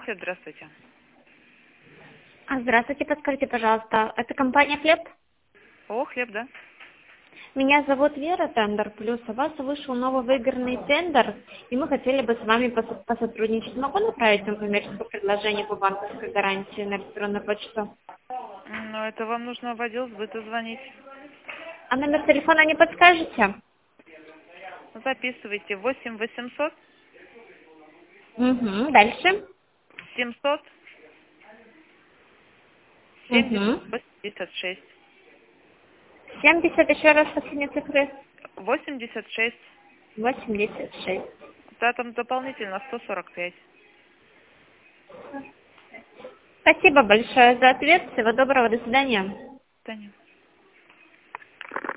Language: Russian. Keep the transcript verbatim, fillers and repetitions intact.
Здравствуйте. А, Здравствуйте, подскажите, пожалуйста, это компания «Хлеб»? О, хлеб, да? Меня зовут Вера, Тендер Плюс. У вас вышел новый выигранный тендер, и мы хотели бы с вами пос- посотрудничать. Могу направить вам коммерческое предложение по банковской гарантии на электронную почту? М, Ну, это вам нужно в отдел сбыта звонить. А номер телефона не подскажете? Записывайте восемь восемьсот Угу. Дальше. семьсот семьдесят Угу. восемьдесят шесть. семьдесят, еще раз последние цифры. восемьдесят шесть. восемьдесят шесть. Да, там дополнительно сто сорок пять. Спасибо большое за ответ. Всего доброго. До свидания. Таня.